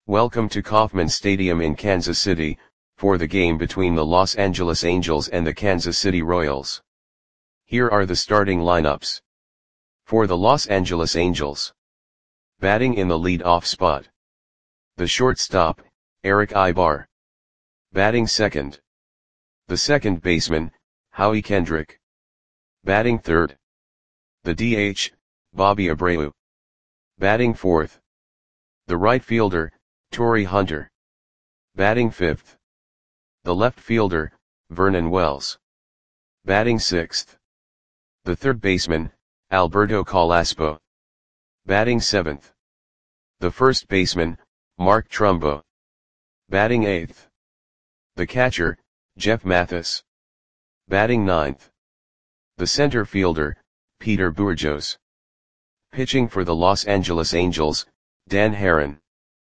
Welcome to Kauffman Stadium in Kansas City, for the game between the Los Angeles Angels and the Kansas City Royals. Here are the starting lineups. For the Los Angeles Angels. Batting in the lead-off spot. The shortstop, Eric Aybar. Batting second. The second baseman, Howie Kendrick. Batting third. The DH, Bobby Abreu. Batting fourth. The right fielder, Torii Hunter. Batting fifth. The left fielder, Vernon Wells. Batting sixth. The third baseman, Alberto Carrasco. Batting seventh. The first baseman, Mark Trumbo. Batting eighth. The catcher, Jeff Mathis. Batting ninth. The center fielder, Peter Bourjos. Pitching for the Los Angeles Angels, Dan Haren.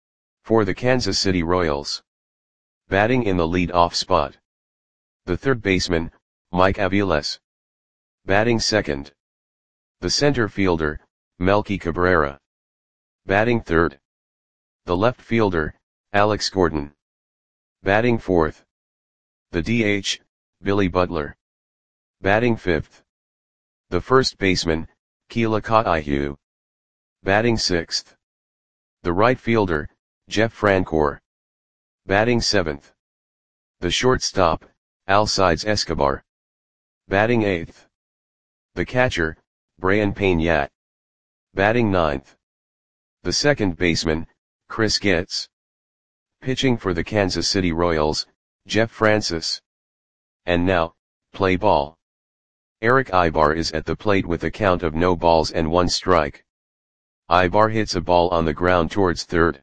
For the Kansas City Royals. Batting in the lead-off spot. The third baseman, Mike Aviles. Batting second. The center fielder, Melky Cabrera. Batting third. The left fielder, Alex Gordon. Batting fourth. The DH, Billy Butler. Batting fifth. The first baseman, Kealia Kaihu. Batting sixth. The right fielder, Jeff Francoeur. Batting seventh. The shortstop, Alcides Escobar. Batting eighth. The catcher, Brayan Peña. Batting ninth. The second baseman, Chris Getz. Pitching for the Kansas City Royals, Jeff Francis. And now, play ball. Eric Aybar is at the plate with a count of no balls and one strike. Aybar hits a ball on the ground towards third.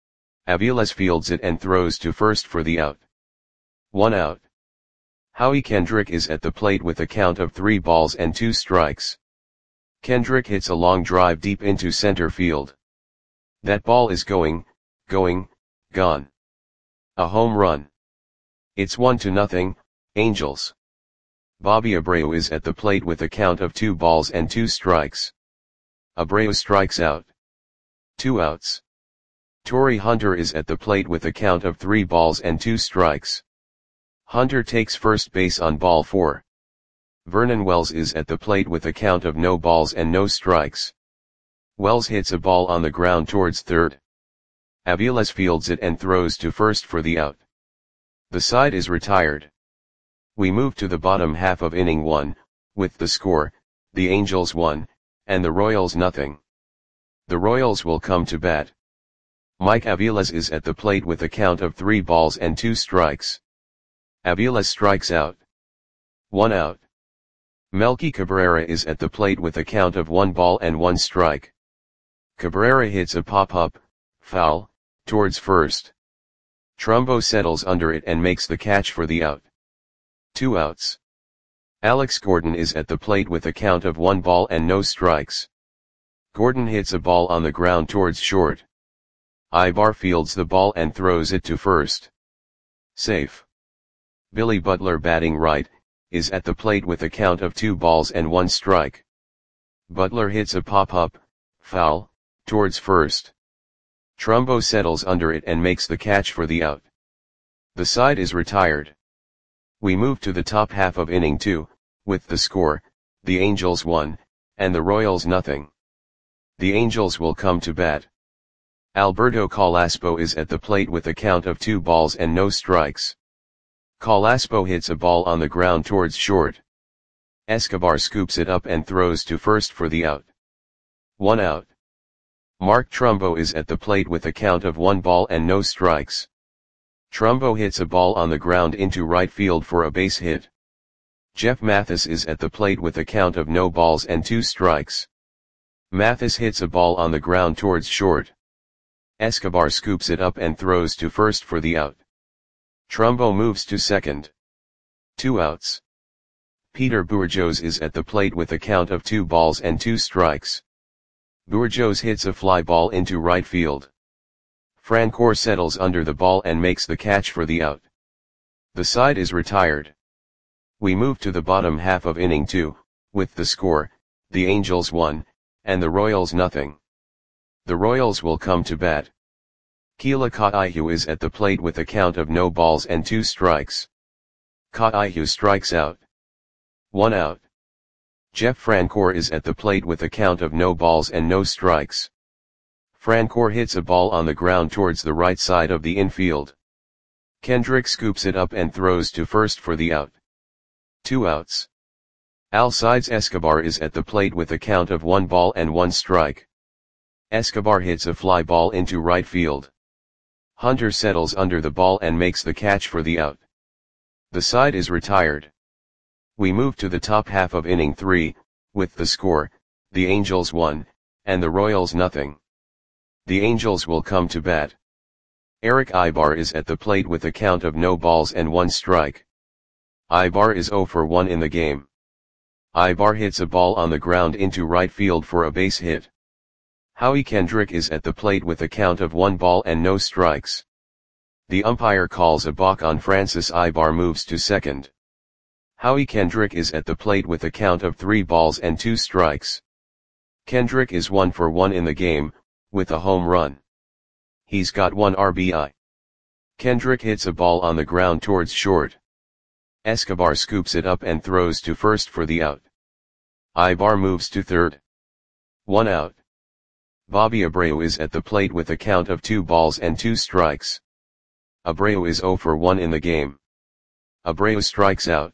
Aviles fields it and throws to first for the out. 1 out. Howie Kendrick is at the plate with a count of 3 balls and 2 strikes. Kendrick hits a long drive deep into center field. That ball is gone. A home run. It's 1-0, Angels. Bobby Abreu is at the plate with a count of 2 balls and 2 strikes. Abreu strikes out. 2 outs. Torii Hunter is at the plate with a count of 3 balls and 2 strikes. Hunter takes first base on ball 4. Vernon Wells is at the plate with a count of no balls and no strikes. Wells hits a ball on the ground towards third. Aviles fields it and throws to first for the out. The side is retired. We move to the bottom half of inning 1, with the score, the Angels 1, and the Royals 0. The Royals will come to bat. Mike Aviles is at the plate with a count of 3 balls and 2 strikes. Aviles strikes out. 1 out. Melky Cabrera is at the plate with a count of 1 ball and 1 strike. Cabrera hits a pop-up, foul, towards first. Trumbo settles under it and makes the catch for the out. 2 outs. Alex Gordon is at the plate with a count of 1 ball and no strikes. Gordon hits a ball on the ground towards short. Aybar fields the ball and throws it to first. Safe. Billy Butler, batting right, is at the plate with a count of 2 balls and 1 strike. Butler hits a pop-up, foul, towards first. Trumbo settles under it and makes the catch for the out. The side is retired. We move to the top half of inning 2, with the score, the Angels 1, and the Royals 0. The Angels will come to bat. Alberto Carrasco is at the plate with a count of 2 balls and no strikes. Carrasco hits a ball on the ground towards short. Escobar scoops it up and throws to first for the out. 1 out. Mark Trumbo is at the plate with a count of 1 ball and no strikes. Trumbo hits a ball on the ground into right field for a base hit. Jeff Mathis is at the plate with a count of no balls and 2 strikes. Mathis hits a ball on the ground towards short. Escobar scoops it up and throws to first for the out. Trumbo moves to second. 2 outs. Peter Bourjos is at the plate with a count of 2 balls and 2 strikes. Bourjos hits a fly ball into right field. Francoeur settles under the ball and makes the catch for the out. The side is retired. We move to the bottom half of inning 2, with the score, the Angels 1, and the Royals 0. The Royals will come to bat. Keela Kaihu is at the plate with a count of no balls and 2 strikes. Kaihu strikes out. 1 out. Jeff Francoeur is at the plate with a count of no balls and no strikes. Francoeur hits a ball on the ground towards the right side of the infield. Kendrick scoops it up and throws to first for the out. 2 outs. Alcides Escobar is at the plate with a count of 1 ball and 1 strike. Escobar hits a fly ball into right field. Hunter settles under the ball and makes the catch for the out. The side is retired. We move to the top half of inning 3, with the score, the Angels 1, and the Royals nothing. The Angels will come to bat. Eric Ibar is at the plate with a count of no balls and 1 strike. Ibar is 0 for 1 in the game. Ibar hits a ball on the ground into right field for a base hit. Howie Kendrick is at the plate with a count of 1 ball and no strikes. The umpire calls a balk on Francis Ibar, moves to second. Howie Kendrick is at the plate with a count of 3 balls and 2 strikes. Kendrick is 1 for 1 in the game, with a home run. He's got 1 RBI. Kendrick hits a ball on the ground towards short. Escobar scoops it up and throws to first for the out. Ibar moves to third. 1 out. Bobby Abreu is at the plate with a count of 2 balls and 2 strikes. Abreu is 0 for 1 in the game. Abreu strikes out.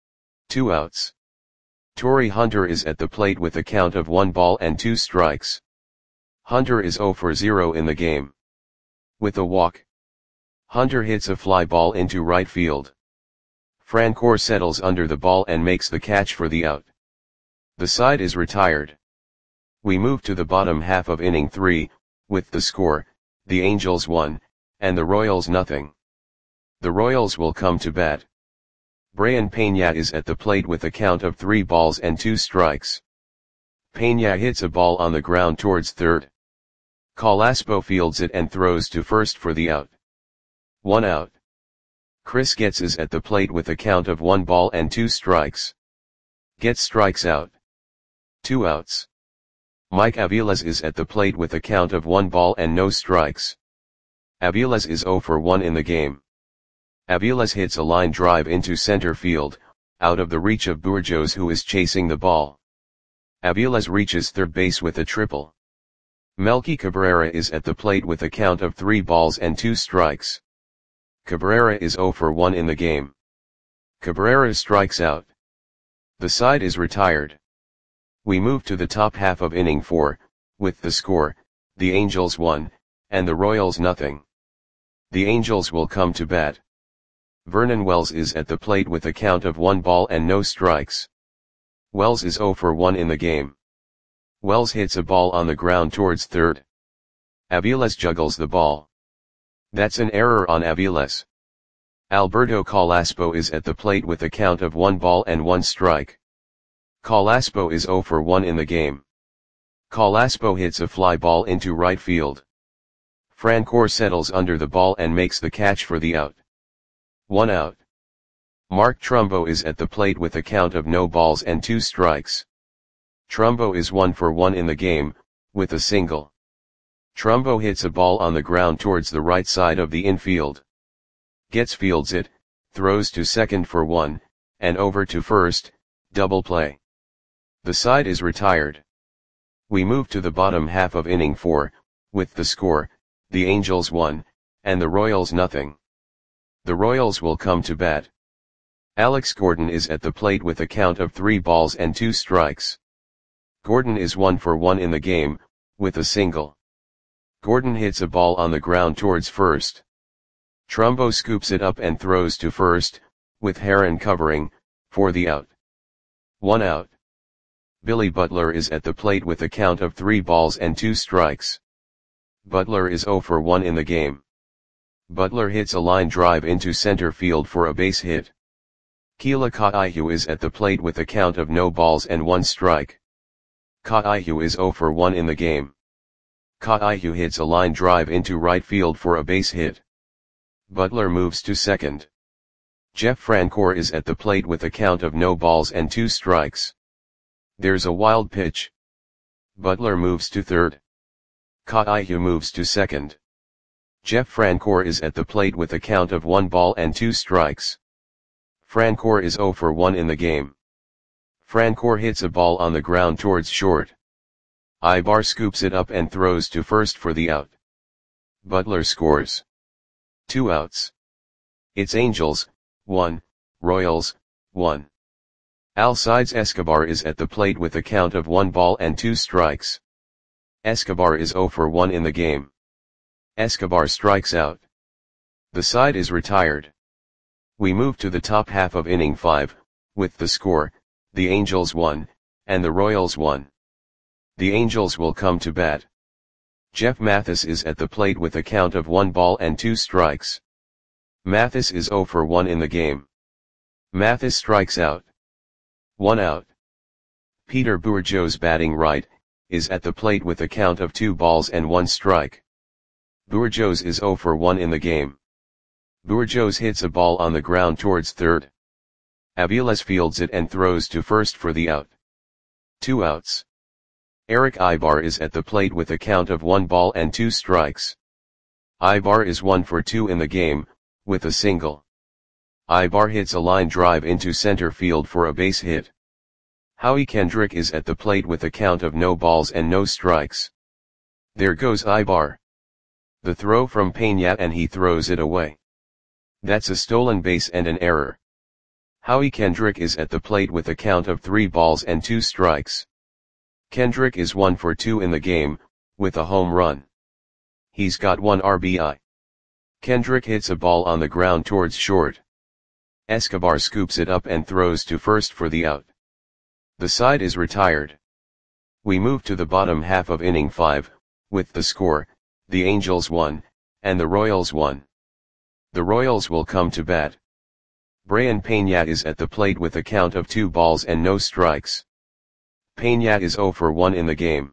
2 outs. Torii Hunter is at the plate with a count of 1 ball and 2 strikes. Hunter is 0 for 0 in the game. With a walk, Hunter hits a fly ball into right field. Francoeur settles under the ball and makes the catch for the out. The side is retired. We move to the bottom half of inning 3, with the score, the Angels 1, and the Royals nothing. The Royals will come to bat. Brayan Peña is at the plate with a count of 3 balls and 2 strikes. Peña hits a ball on the ground towards third. Calaspo fields it and throws to first for the out. 1 out. Chris Getz is at the plate with a count of 1 ball and 2 strikes. Getz strikes out. 2 outs. Mike Aviles is at the plate with a count of 1 ball and no strikes. Aviles is 0 for 1 in the game. Aviles hits a line drive into center field, out of the reach of Bourjos, who is chasing the ball. Aviles reaches third base with a triple. Melky Cabrera is at the plate with a count of 3 balls and 2 strikes. Cabrera is 0 for 1 in the game. Cabrera strikes out. The side is retired. We move to the top half of inning 4, with the score, the Angels 1, and the Royals nothing. The Angels will come to bat. Vernon Wells is at the plate with a count of 1 ball and no strikes. Wells is 0 for 1 in the game. Wells hits a ball on the ground towards third. Aviles juggles the ball. That's an error on Aviles. Alberto Calaspo is at the plate with a count of 1 ball and 1 strike. Calaspo is 0 for 1 in the game. Calaspo hits a fly ball into right field. Francoeur settles under the ball and makes the catch for the out. 1 out. Mark Trumbo is at the plate with a count of no balls and 2 strikes. Trumbo is 1 for 1 in the game, with a single. Trumbo hits a ball on the ground towards the right side of the infield. Getz fields it, throws to second for 1, and over to first, double play. The side is retired. We move to the bottom half of inning 4, with the score, the Angels 1, and the Royals nothing. The Royals will come to bat. Alex Gordon is at the plate with a count of 3 balls and 2 strikes. Gordon is 1 for 1 in the game, with a single. Gordon hits a ball on the ground towards first. Trumbo scoops it up and throws to first, with Heron covering, for the out. 1 out. Billy Butler is at the plate with a count of 3 balls and 2 strikes. Butler is 0 for 1 in the game. Butler hits a line drive into center field for a base hit. Keela Kaihu is at the plate with a count of no balls and 1 strike. Kaihu is 0 for 1 in the game. Kaihu hits a line drive into right field for a base hit. Butler moves to second. Jeff Francoeur is at the plate with a count of no balls and 2 strikes. There's a wild pitch. Butler moves to third. Kaihu moves to second. Jeff Francoeur is at the plate with a count of 1 ball and 2 strikes. Francoeur is 0 for 1 in the game. Francoeur hits a ball on the ground towards short. Ibar scoops it up and throws to first for the out. Butler scores. 2 outs. It's Angels, 1, Royals, 1. Alcides Escobar is at the plate with a count of 1 ball and 2 strikes. Escobar is 0 for 1 in the game. Escobar strikes out. The side is retired. We move to the top half of inning 5, with the score, the Angels 1, and the Royals 1. The Angels will come to bat. Jeff Mathis is at the plate with a count of 1 ball and 2 strikes. Mathis is 0 for 1 in the game. Mathis strikes out. 1 out. Peter Bourgeois batting right, is at the plate with a count of 2 balls and 1 strike. Bourgeois is 0 for 1 in the game. Bourgeois hits a ball on the ground towards third. Aviles fields it and throws to first for the out. 2 outs. Eric Ibar is at the plate with a count of 1 ball and 2 strikes. Ibar is 1 for 2 in the game, with a single. Ibar hits a line drive into center field for a base hit. Howie Kendrick is at the plate with a count of no balls and no strikes. There goes Ibar. The throw from Peña and he throws it away. That's a stolen base and an error. Howie Kendrick is at the plate with a count of 3 balls and 2 strikes. Kendrick is 1 for 2 in the game, with a home run. He's got 1 RBI. Kendrick hits a ball on the ground towards short. Escobar scoops it up and throws to first for the out. The side is retired. We move to the bottom half of inning 5, with the score, the Angels 1, and the Royals 1. The Royals will come to bat. Brayan Peña is at the plate with a count of 2 balls and no strikes. Peña is 0 for 1 in the game.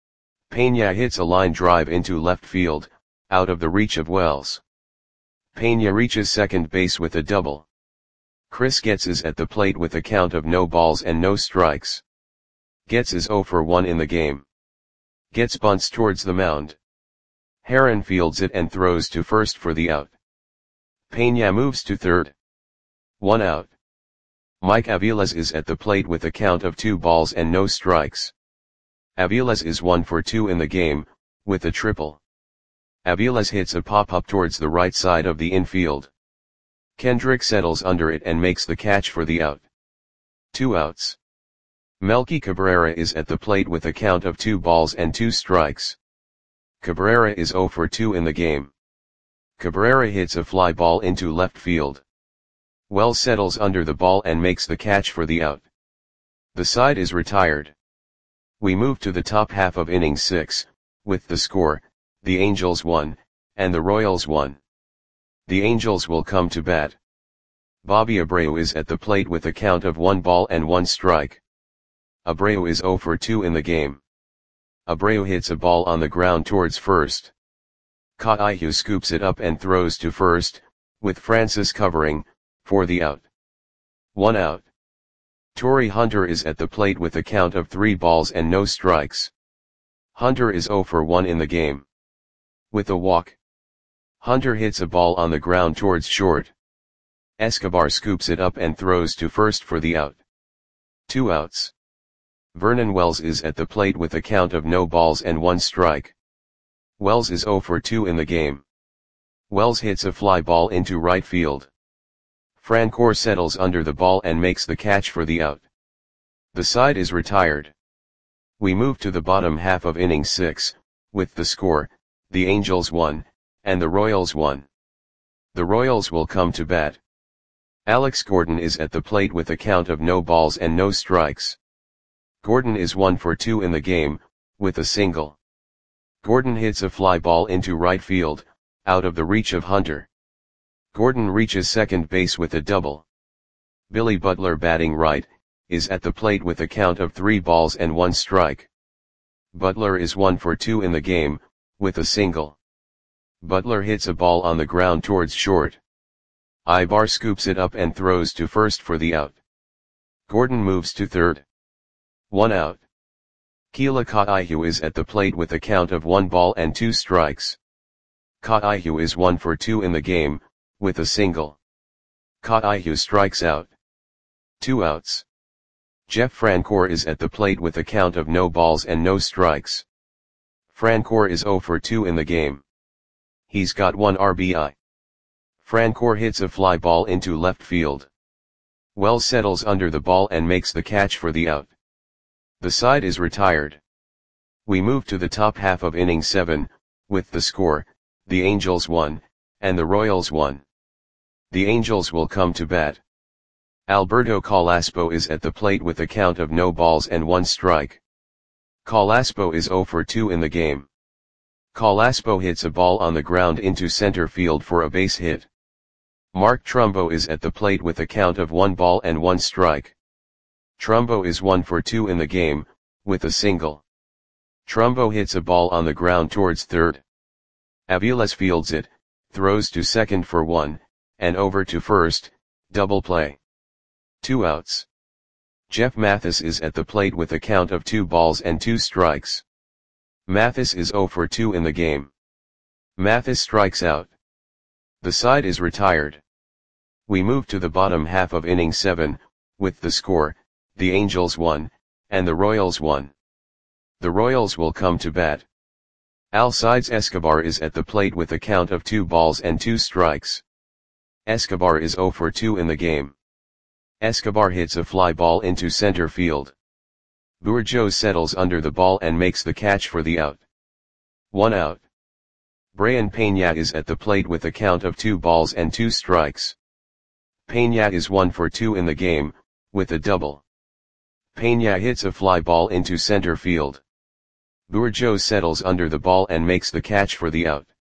Peña hits a line drive into left field, out of the reach of Wells. Peña reaches second base with a double. Chris Getz is at the plate with a count of no balls and no strikes. Getz is 0 for 1 in the game. Getz bunts towards the mound. Heron fields it and throws to first for the out. Peña moves to third. 1 out. Mike Aviles is at the plate with a count of 2 balls and no strikes. Aviles is 1 for 2 in the game, with a triple. Aviles hits a pop-up towards the right side of the infield. Kendrick settles under it and makes the catch for the out. 2 outs. Melky Cabrera is at the plate with a count of 2 balls and 2 strikes. Cabrera is 0 for 2 in the game. Cabrera hits a fly ball into left field. Wells settles under the ball and makes the catch for the out. The side is retired. We move to the top half of inning 6, with the score, the Angels 1, and the Royals 1. The Angels will come to bat. Bobby Abreu is at the plate with a count of 1 ball and 1 strike. Abreu is 0 for 2 in the game. Abreu hits a ball on the ground towards first. Kaihu scoops it up and throws to first, with Francis covering, for the out. 1 out. Torrey Hunter is at the plate with a count of 3 balls and no strikes. Hunter is 0 for 1 in the game. With a walk. Hunter hits a ball on the ground towards short. Escobar scoops it up and throws to first for the out. 2 outs. Vernon Wells is at the plate with a count of no balls and 1 strike. Wells is 0 for 2 in the game. Wells hits a fly ball into right field. Francoeur settles under the ball and makes the catch for the out. The side is retired. We move to the bottom half of inning 6, with the score, the Angels 1, and the Royals 1. The Royals will come to bat. Alex Gordon is at the plate with a count of no balls and no strikes. Gordon is 1 for 2 in the game, with a single. Gordon hits a fly ball into right field, out of the reach of Hunter. Gordon reaches second base with a double. Billy Butler batting right, is at the plate with a count of 3 balls and 1 strike. Butler is 1 for 2 in the game, with a single. Butler hits a ball on the ground towards short. Ibar scoops it up and throws to first for the out. Gordon moves to third. 1 out. Keila Kaihu is at the plate with a count of 1 ball and 2 strikes. Kaihu is 1 for 2 in the game, with a single. Kaihu strikes out. 2 outs. Jeff Francoeur is at the plate with a count of no balls and no strikes. Francoeur is 0 for 2 in the game. He's got 1 RBI. Francoeur hits a fly ball into left field. Wells settles under the ball and makes the catch for the out. The side is retired. We move to the top half of inning 7, with the score, the Angels 1, and the Royals 1. The Angels will come to bat. Alberto Calaspo is at the plate with a count of no balls and 1 strike. Calaspo is 0 for 2 in the game. Calaspo hits a ball on the ground into center field for a base hit. Mark Trumbo is at the plate with a count of 1 ball and 1 strike. Trumbo is 1 for 2 in the game, with a single. Trumbo hits a ball on the ground towards third. Aviles fields it, throws to second for 1, and over to first, double play. 2 outs. Jeff Mathis is at the plate with a count of 2 balls and 2 strikes. Mathis is 0 for 2 in the game. Mathis strikes out. The side is retired. We move to the bottom half of inning 7, with the score, the Angels 1, and the Royals 1. The Royals will come to bat. Alcides Escobar is at the plate with a count of 2 balls and 2 strikes. Escobar is 0 for 2 in the game. Escobar hits a fly ball into center field. Bourgeau settles under the ball and makes the catch for the out. 1 out. Brian Peña is at the plate with a count of 2 balls and 2 strikes. Peña is 1 for 2 in the game, with a double. Peña hits a fly ball into center field. Bourgeau settles under the ball and makes the catch for the out.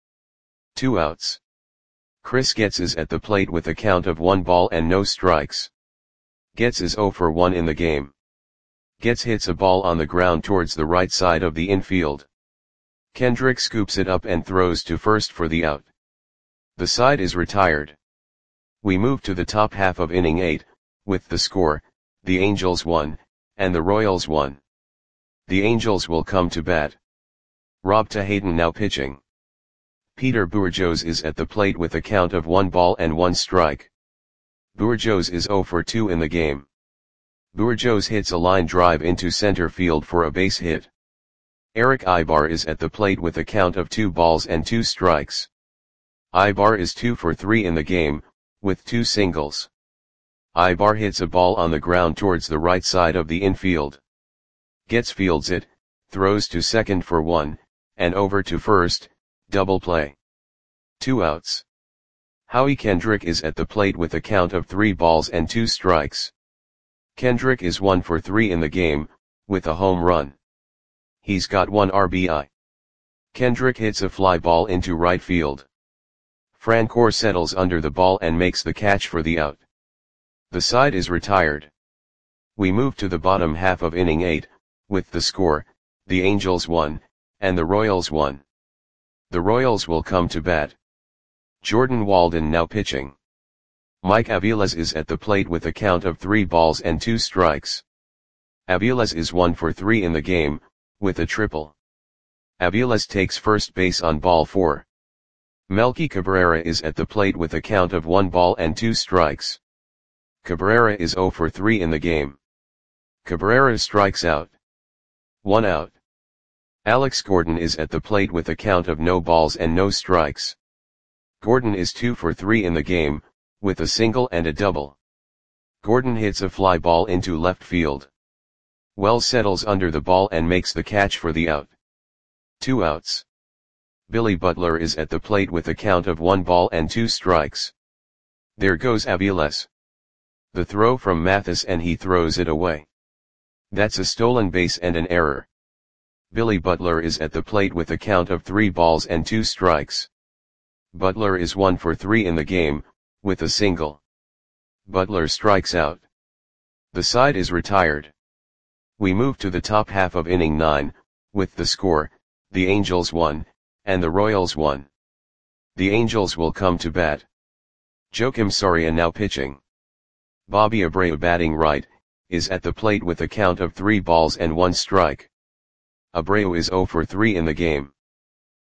2 outs. Chris Getz is at the plate with a count of 1 ball and no strikes. Getz is 0 for 1 in the game. Getz hits a ball on the ground towards the right side of the infield. Kendrick scoops it up and throws to first for the out. The side is retired. We move to the top half of inning 8, with the score, the Angels 1, and the Royals 1. The Angels will come to bat. Rob Tahayden now pitching. Peter Bourgeois is at the plate with a count of 1 ball and 1 strike. Bourgeois is 0 for 2 in the game. Bourgeois hits a line drive into center field for a base hit. Eric Ibar is at the plate with a count of 2 balls and 2 strikes. Ibar is 2 for 3 in the game, with 2 singles. Ibar hits a ball on the ground towards the right side of the infield. Getz fields it, throws to second for 1, and over to first, double play. 2 outs. Howie Kendrick is at the plate with a count of 3 balls and 2 strikes. Kendrick is 1 for 3 in the game, with a home run. He's got 1 RBI. Kendrick hits a fly ball into right field. Francoeur settles under the ball and makes the catch for the out. The side is retired. We move to the bottom half of inning 8, with the score, the Angels 1, and the Royals 1. The Royals will come to bat. Jordan Walden now pitching. Mike Aviles is at the plate with a count of 3 balls and 2 strikes. Aviles is 1 for 3 in the game, with a triple. Aviles takes first base on ball 4. Melky Cabrera is at the plate with a count of 1 ball and 2 strikes. Cabrera is 0 for 3 in the game. Cabrera strikes out. 1 out. Alex Gordon is at the plate with a count of no balls and no strikes. Gordon is 2 for 3 in the game, with a single and a double. Gordon hits a fly ball into left field. Wells settles under the ball and makes the catch for the out. 2 outs. Billy Butler is at the plate with a count of 1 ball and 2 strikes. There goes Aviles. The throw from Mathis and he throws it away. That's a stolen base and an error. Billy Butler is at the plate with a count of 3 balls and 2 strikes. Butler is 1 for 3 in the game, with a single. Butler strikes out. The side is retired. We move to the top half of inning 9, with the score, the Angels 1, and the Royals 1. The Angels will come to bat. Joakim Soria now pitching. Bobby Abreu batting right, is at the plate with a count of 3 balls and 1 strike. Abreu is 0 for 3 in the game.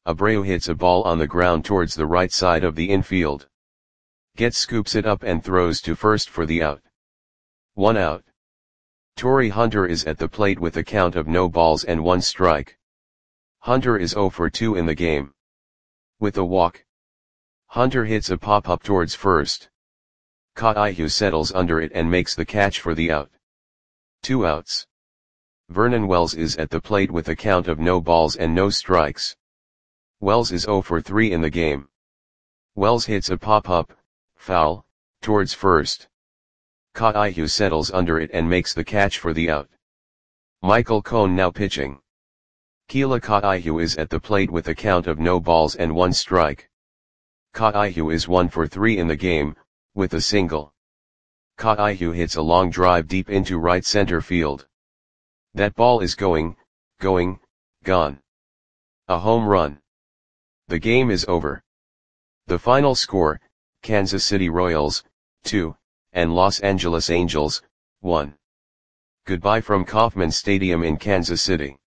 Abreu hits a ball on the ground towards the right side of the infield. Getz scoops it up and throws to first for the out. 1 out. Torii Hunter is at the plate with a count of no balls and 1 strike. Hunter is 0 for 2 in the game. With a walk, Hunter hits a pop-up towards first. Kaihu settles under it and makes the catch for the out. 2 outs. Vernon Wells is at the plate with a count of no balls and no strikes. Wells is 0 for 3 in the game. Wells hits a pop-up, foul, towards first. Kaihu settles under it and makes the catch for the out. Michael Cone now pitching. Keila Kaihu is at the plate with a count of no balls and 1 strike. Kaihu is 1 for 3 in the game, with a single. Kaihu hits a long drive deep into right center field. That ball is gone. A home run. The game is over. The final score, Kansas City Royals, 2, and Los Angeles Angels, 1. Goodbye from Kauffman Stadium in Kansas City.